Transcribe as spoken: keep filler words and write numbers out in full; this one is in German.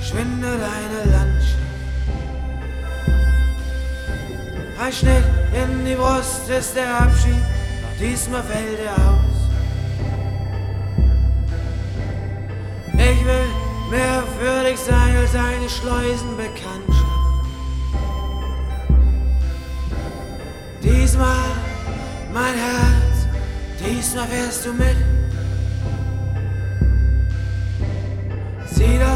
verschwindet eine Landschaft. Ein Schnitt in die Brust ist der Abschied, doch diesmal fällt er aus. Ich will mehr würdig sein als eine Schleusenbekanntschaft. Diesmal, mein Herz, diesmal fährst du mit. Sieh doch